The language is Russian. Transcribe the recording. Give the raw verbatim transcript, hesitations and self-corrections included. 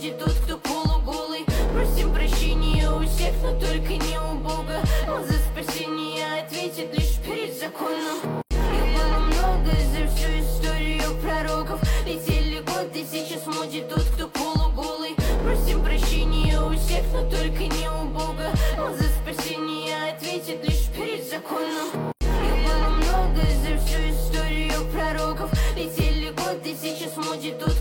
смудит тот, кто полуголый. Просим прощения у всех, но только не у Бога. Он за спасение ответит лишь перед законом. Их было много за всю историю пророков. Летели годы, сейчас смудит тот, кто полуголый. Просим прощения у всех, но только не у Бога. Он за спасение ответит лишь перед законом. Их было много за всю историю пророков. Летели годы, сейчас смудит тот,